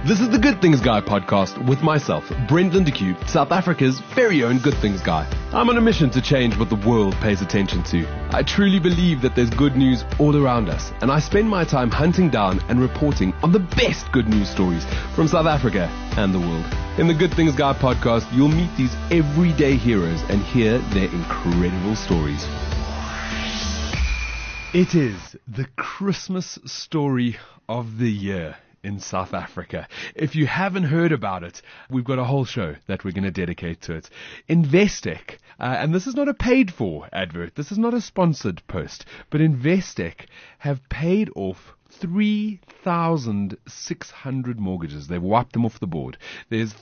This is the Good Things Guy podcast with myself, Brent Lindeque, South Africa's very own Good Things Guy. I'm on a mission to change what the world pays attention to. I truly believe that there's good news all around us, and I spend my time hunting down and reporting on the best good news stories from South Africa and the world. In the Good Things Guy podcast, you'll meet these everyday heroes and hear their incredible stories. It is the Christmas story of the year in South Africa. If you haven't heard about it, we've got a whole show that we're going to dedicate to it. Investec, and this is not a paid for advert, this is not a sponsored post, but Investec have paid off 3,600 mortgages. They've wiped them off the board. There's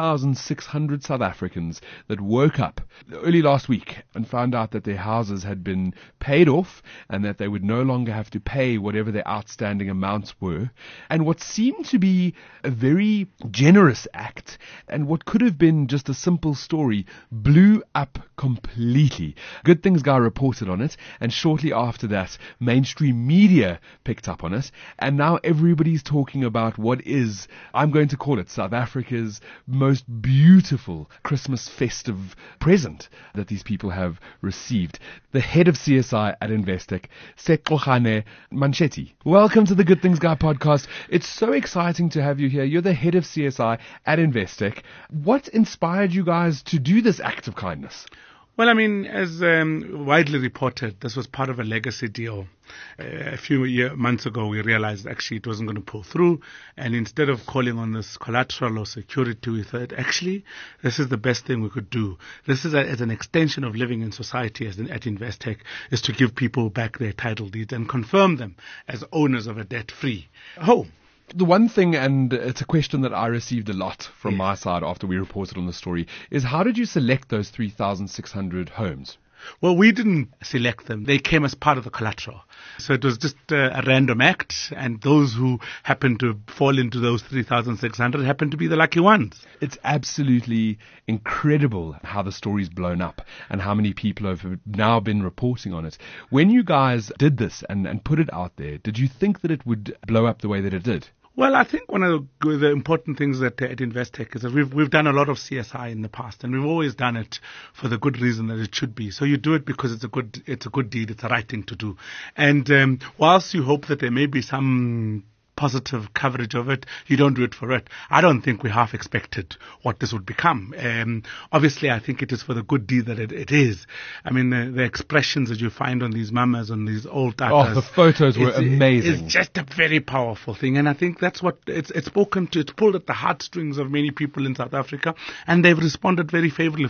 3,600 South Africans that woke up early last week and found out that their houses had been paid off and that they would no longer have to pay whatever their outstanding amounts were. And what seemed to be a very generous act and what could have been just a simple story blew up completely. Good Things Guy reported on it, and shortly after that, mainstream media picked up on it. And now everybody's talking about what is, I'm going to call it, South Africa's most beautiful Christmas festive present that these people have received. The head of CSI at Investec, Sekgochane Manchetti. Welcome to the Good Things Guy podcast. It's so exciting to have you here. You're the head of CSI at Investec. What inspired you guys to do this act of kindness? Well, I mean, as widely reported, this was part of a legacy deal. A few months ago, we realized actually it wasn't going to pull through. And instead of calling on this collateral or security, we thought, actually, this is the best thing we could do. This is as an extension of living in society at Investec, is to give people back their title deeds and confirm them as owners of a debt-free home. The one thing, and it's a question that I received a lot from my side after we reported on the story, is how did you select those 3,600 homes? Well, we didn't select them. They came as part of the collateral. So it was just a random act, and those who happened to fall into those 3,600 happened to be the lucky ones. It's absolutely incredible how the story's blown up and how many people have now been reporting on it. When you guys did this and put it out there, did you think that it would blow up the way that it did? Well, I think one of the important things at Investec is that we've done a lot of CSI in the past, and we've always done it for the good reason that it should be. So you do it because it's a good deed, it's the right thing to do. And whilst you hope that there may be some positive coverage of it, you don't do it for it. I don't think we half expected what this would become. Obviously, I think it is for the good deed that it is. I mean, the expressions that you find on these mamas, on these old tatas. Oh, the photos were amazing. It's just a very powerful thing. And I think that's what it's spoken to. It's pulled at the heartstrings of many people in South Africa, and they've responded very favorably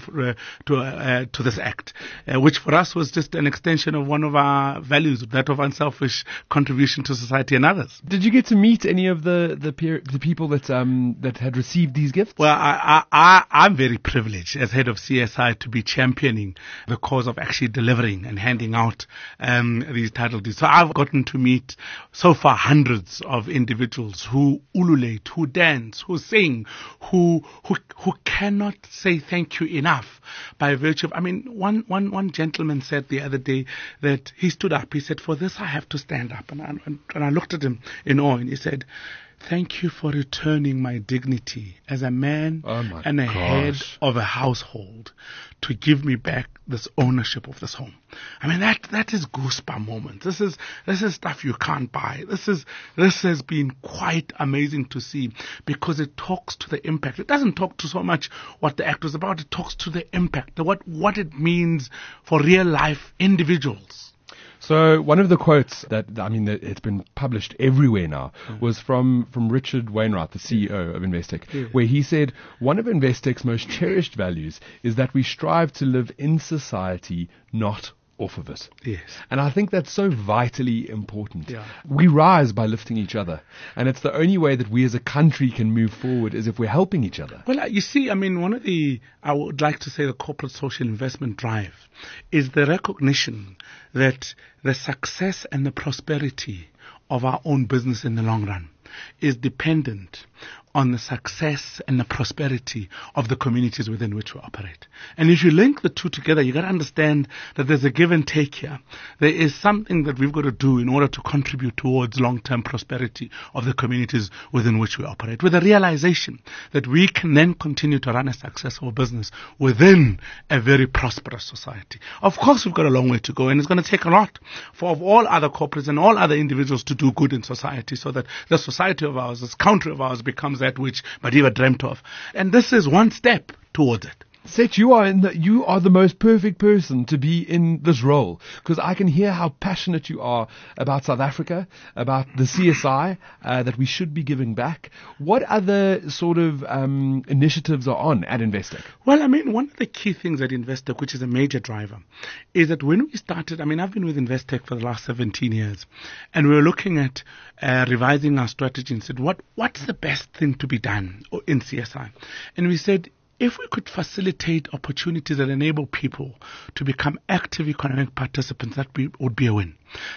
to this act, which for us was just an extension of one of our values, that of unselfish contribution to society and others. Did you get to meet any of the people that had received these gifts? Well, I'm very privileged as head of CSI to be championing the cause of actually delivering and handing out these title deeds. So I've gotten to meet so far hundreds of individuals who ululate, who dance, who sing, who cannot say thank you enough by virtue of, I mean, one gentleman said the other day that he stood up. He said, for this I have to stand up. And I looked at him in awe. And he said, thank you for returning my dignity as a man and a head of a household to give me back this ownership of this home. I mean, that is goosebump moment. This is stuff you can't buy. This has been quite amazing to see because it talks to the impact. It doesn't talk to so much what the act was about. It talks to the impact, what it means for real life individuals. So one of the quotes that it's been published everywhere now was from Richard Wainwright, the CEO of Investec, where he said one of Investec's most cherished values is that we strive to live in society, not off of it. Yes. And I think that's so vitally important. Yeah. We rise by lifting each other. And it's the only way that we as a country can move forward is if we're helping each other. Well, you see, I mean, I would like to say the corporate social investment drive is the recognition that the success and the prosperity of our own business in the long run is dependent on the success and the prosperity of the communities within which we operate. And if you link the two together, you got to understand that there's a give and take here. There is something that we've got to do in order to contribute towards long-term prosperity of the communities within which we operate, with the realization that we can then continue to run a successful business within a very prosperous society. Of course, we've got a long way to go, and it's going to take a lot for all other corporates and all other individuals to do good in society, so that the society of ours, this country of ours, becomes that which Madiba dreamt of. And this is one step towards it. Seth, you are the most perfect person to be in this role, because I can hear how passionate you are about South Africa, about the CSI, that we should be giving back. What other sort of initiatives are on at Investec? Well, I mean, one of the key things at Investec, which is a major driver, is that when we started, I mean, I've been with Investec for the last 17 years, and we were looking at revising our strategy and said, what's the best thing to be done in CSI? And we said, if we could facilitate opportunities that enable people to become active economic participants, that would be a win.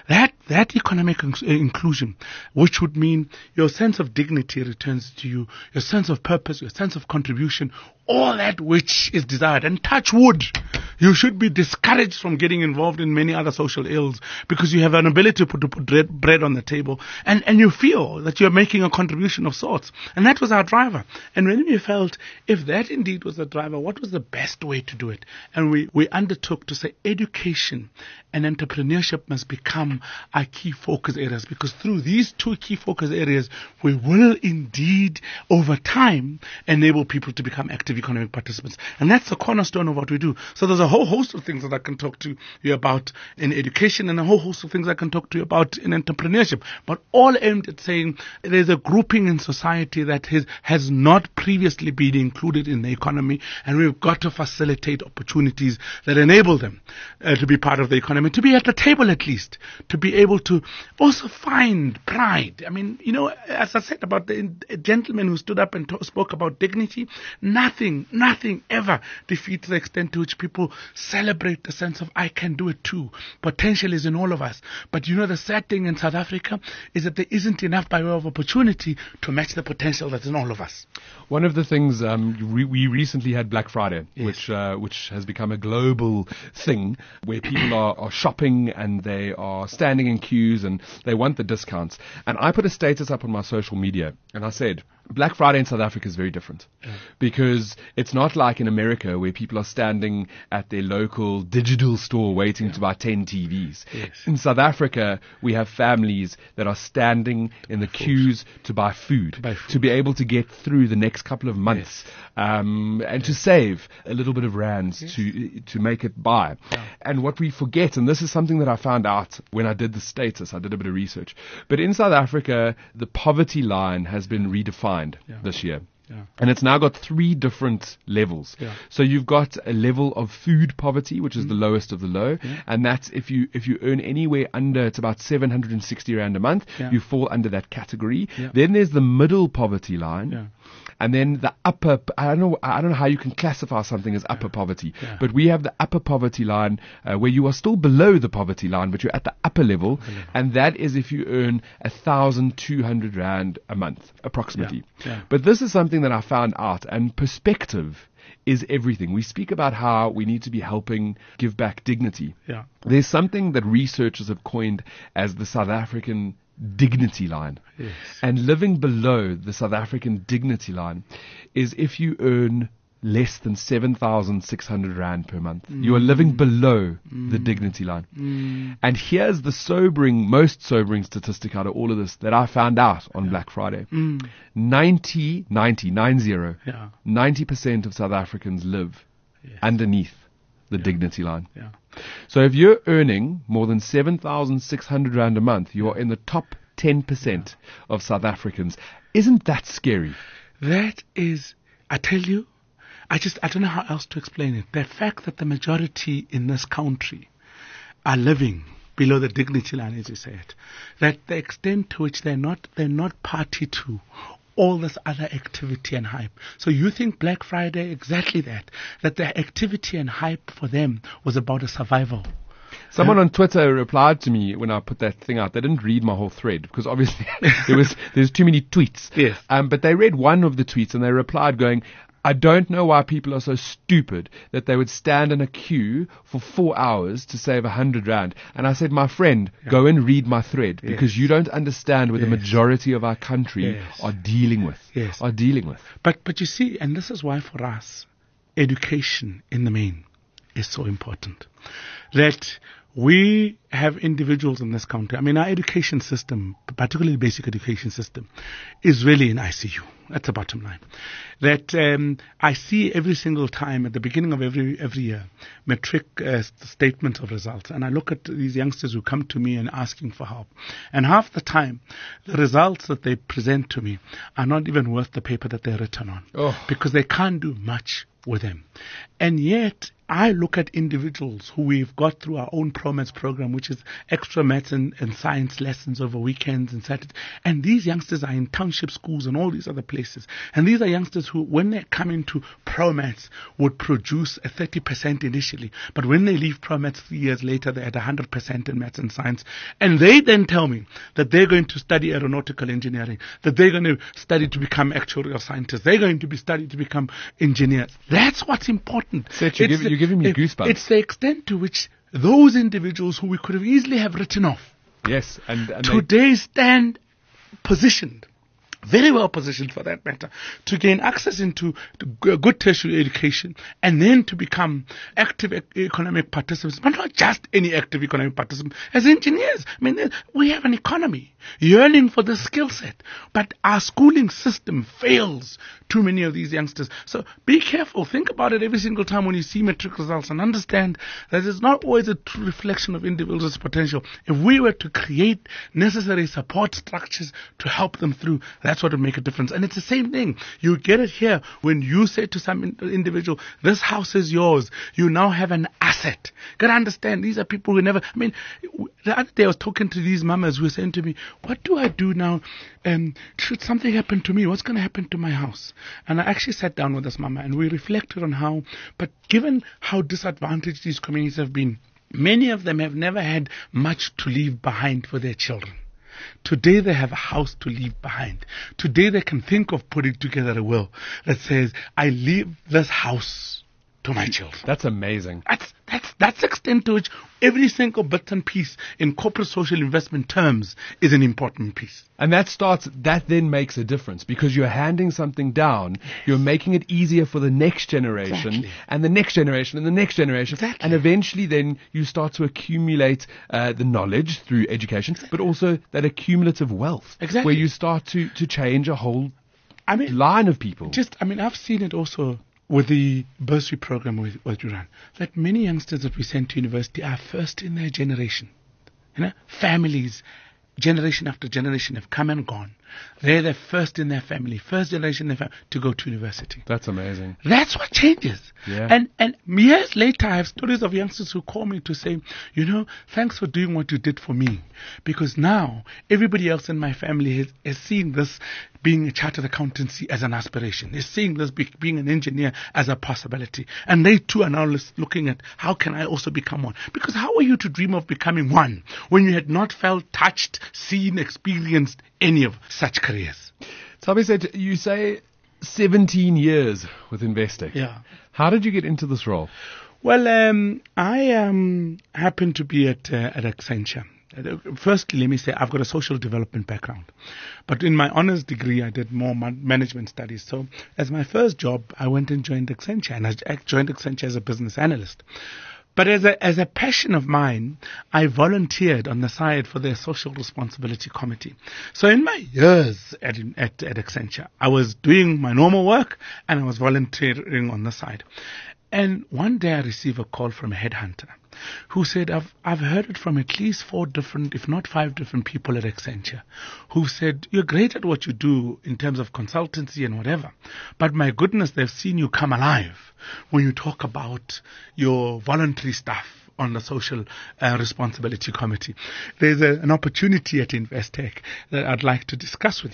That economic inclusion, which would mean your sense of dignity returns to you, your sense of purpose, your sense of contribution, all that which is desired. And touch wood, you should be discouraged from getting involved in many other social ills, because you have an ability to put bread on the table, and you feel that you're making a contribution of sorts. And that was our driver. And when we felt, if that indeed was the driver, what was the best way to do it? And we undertook to say education and entrepreneurship must become our key focus areas, because through these two key focus areas, we will indeed, over time, enable people to become active economic participants. And that's the cornerstone of what we do. So there's a whole host of things that I can talk to you about in education, and a whole host of things I can talk to you about in entrepreneurship, but all aimed at saying there's a grouping in society that has not previously been included in the economy, and we've got to facilitate opportunities that enable them to be part of the economy, to be at the table at least, to be able to also find pride. I mean, you know, as I said about the gentleman who stood up and spoke about dignity, nothing ever defeats the extent to which people celebrate the sense of, I can do it too. Potential is in all of us. But you know, the sad thing in South Africa is that there isn't enough by way of opportunity to match the potential that's in all of us. One of the things, we recently had Black Friday, yes, which has become a global thing, where people are shopping and they are standing in queues and they want the discounts. And I put a status up on my social media and I said, Black Friday in South Africa is very different, because it's not like in America where people are standing at their local digital store waiting to buy 10 TVs. Yes. In South Africa, we have families that are standing in the queues to buy food, to be able to get through the next couple of months, and to save a little bit of rands to make it by. Yeah. And what we forget, and this is something that I found out when I did the status, I did a bit of research, but in South Africa, the poverty line has been redefined this year. Yeah. And it's now got 3 different levels. Yeah. So you've got a level of food poverty, which is the lowest of the low. Yeah. And that's if you earn anywhere under, it's about 760 Rand a month, you fall under that category. Yeah. Then there's the middle poverty line. Yeah. And then the upper, I don't know how you can classify something as upper poverty, but we have the upper poverty line, where you are still below the poverty line, but you're at the upper level. And that is if you earn 1,200 Rand a month, approximately. Yeah. Yeah. But this is something that I found out, and perspective is everything. We speak about how we need to be helping give back dignity. Yeah. There's something that researchers have coined as the South African dignity line. Yes. And living below the South African dignity line is if you earn less than 7,600 Rand per month. You are living below the dignity line. And here's the most sobering statistic out of all of this that I found out on Black Friday. 90% of South Africans live underneath the dignity line. Yeah. So if you're earning more than 7,600 Rand a month, you are in the top 10% of South Africans. Isn't that scary? That is, I tell you, I don't know how else to explain it. The fact that the majority in this country are living below the dignity line, as you said, that the extent to which they're not party to all this other activity and hype. So you think Black Friday, exactly that the activity and hype for them was about a survival. Someone on Twitter replied to me when I put that thing out. They didn't read my whole thread because obviously there's too many tweets. Yes. But they read one of the tweets and they replied going, I don't know why people are so stupid that they would stand in a queue for 4 hours to save 100 rand. And I said, my friend, go and read my thread because you don't understand what the majority of our country are dealing with. Yes. Are dealing with. But you see, and this is why for us, education in the main is so important. That we have individuals in this country. I mean, our education system, particularly the basic education system, is really in ICU. That's the bottom line. That I see every single time at the beginning of every year, matric statement of results. And I look at these youngsters who come to me and asking for help. And half the time, the results that they present to me are not even worth the paper that they're written on. Because they can't do much with them. And yet, I look at individuals who we've got through our own ProMaths program, which is extra maths and science lessons over weekends and Saturdays. And these youngsters are in township schools and all these other places. And these are youngsters who, when they come into ProMaths, would produce a 30% initially. But when they leave ProMaths 3 years later, they're at 100% in maths and science. And they then tell me that they're going to study aeronautical engineering, that they're going to study to become actuarial scientists, they're going to be studied to become engineers. That's what's important. You're giving me goosebumps. It's the extent to which those individuals who we could have easily have written off, yes, and today stand positioned, very well positioned for that matter, to gain access into good tertiary education and then to become active economic participants, but not just any active economic participant. As engineers, I mean, we have an economy yearning for the skill set, but our schooling system fails too many of these youngsters. So be careful. Think about it every single time when you see matric results and understand that it's not always a true reflection of individuals' potential. If we were to create necessary support structures to help them through, that's what would make a difference. And it's the same thing. You get it here when you say to some individual, this house is yours. You now have an asset. Got to understand, these are people who never, I mean, the other day I was talking to these mamas who were saying to me, what do I do now? Should something happen to me? What's going to happen to my house? And I actually sat down with this mama and we reflected on how, but given how disadvantaged these communities have been, many of them have never had much to leave behind for their children. Today they have a house to leave behind. Today they can think of putting together a will that says, I leave this house to my children. That's amazing. That's the extent to which every single bit and piece in corporate social investment terms is an important piece. And that then makes a difference because you're handing something down, you're making it easier for the next generation and the next generation and the next generation. And eventually then you start to accumulate the knowledge through education, but also that accumulative wealth where you start to change a whole line of people. I've seen it also with the bursary program we run, that many youngsters that we send to university are first in their generation. Families, generation after generation, have come and gone. They're the first in their family, first generation in their family to go to university. That's amazing. That's what changes. Yeah. And years later, I have stories of youngsters who call me to say, thanks for doing what you did for me. Because now, everybody else in my family has seen this being a chartered accountancy as an aspiration. Is seeing this being an engineer as a possibility. And they too are now looking at, how can I also become one? Because how are you to dream of becoming one when you had not felt, touched, seen, experienced any of such careers? Tabi said, you say 17 years with Investec. Yeah. How did you get into this role? Well, I happened to be at Accenture. Firstly, let me say I've got a social development background. But in my honors degree, I did more management studies. So as my first job, I went and joined Accenture. And I joined Accenture as a business analyst. But as a passion of mine, I volunteered on the side for their social responsibility committee. So in my years at Accenture, I was doing my normal work and I was volunteering on the side. And one day I received a call from a headhunter who said, I've heard it from at least 4 different, if not 5 different people at Accenture who said, you're great at what you do in terms of consultancy and whatever. But my goodness, they've seen you come alive when you talk about your voluntary stuff on the social responsibility committee. There's an opportunity at Investec that I'd like to discuss with you.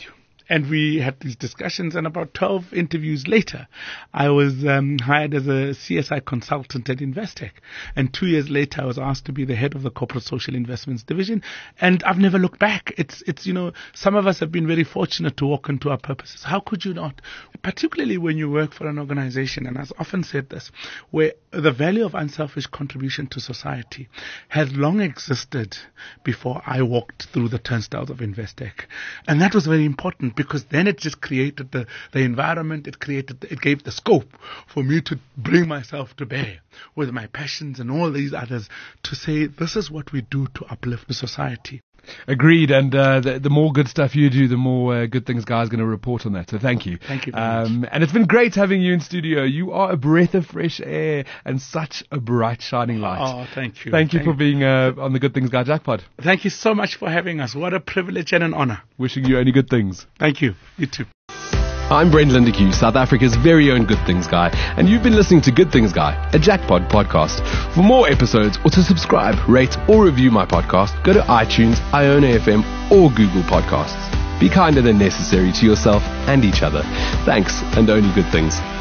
And we had these discussions, and about 12 interviews later, I was hired as a CSI consultant at Investec. And 2 years later, I was asked to be the head of the Corporate Social Investments Division. And I've never looked back. It's some of us have been very fortunate to walk into our purposes. How could you not? Particularly when you work for an organization, and I've often said this, where the value of unselfish contribution to society has long existed before I walked through the turnstiles of Investec. And that was very important, because then it just created the environment, it gave the scope for me to bring myself to bear with my passions and all these others to say, this is what we do to uplift the society. Agreed, and the more good stuff you do, the more Good Things Guy is going to report on that. So thank you. Thank you very much. And it's been great having you in studio. You are a breath of fresh air and such a bright, shining light. Oh, thank you. Thank you for being on the Good Things Guy Jackpot. Thank you so much for having us. What a privilege and an honor. Wishing you only good things. Thank you. You too. I'm Brent Lindeque, South Africa's very own Good Things Guy, and you've been listening to Good Things Guy, a Jackpot podcast. For more episodes or to subscribe, rate or review my podcast, go to iTunes, Iona FM or Google Podcasts. Be kinder than necessary to yourself and each other. Thanks, and only good things.